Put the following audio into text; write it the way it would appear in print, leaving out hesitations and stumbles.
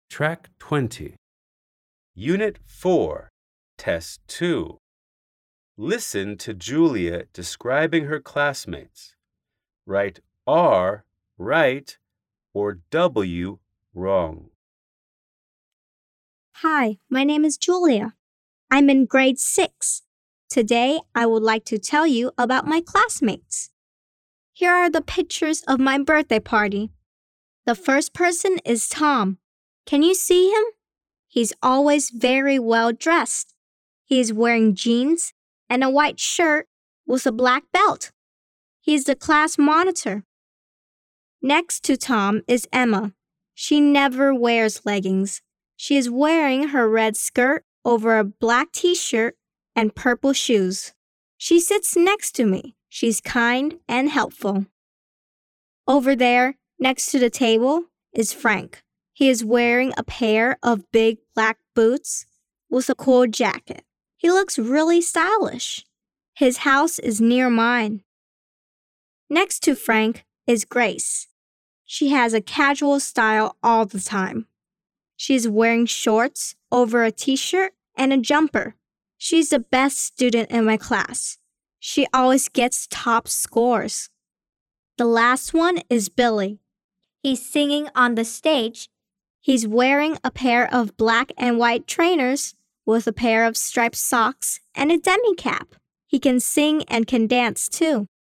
Track 20. Unit 4, Test 2. Listen to Julia describing her classmates. Write R right or W wrong. Hi, my name is Julia. I'm in grade 6. Today, I would like to tell you about my classmates. Here are the pictures of my birthday party. The first person is Tom. Can you see him? He's always very well dressed. He is wearing jeans and a white shirt with a black belt. He is the class monitor. Next to Tom is Emma. She never wears leggings. She is wearing her red skirt over a black t-shirt and purple shoes. She sits next to me. She's kind and helpful. Over there, next to the table, is Frank. He is wearing a pair of big black boots with a cool jacket. He looks really stylish. His house is near mine. Next to Frank is Grace. She has a casual style all the time. She is wearing shorts over a t-shirt and a jumper. She's the best student in my class. She always gets top scores. The last one is Billy. He's singing on the stage. He's wearing a pair of black and white trainers with a pair of striped socks and a demi cap. He can sing and can dance too.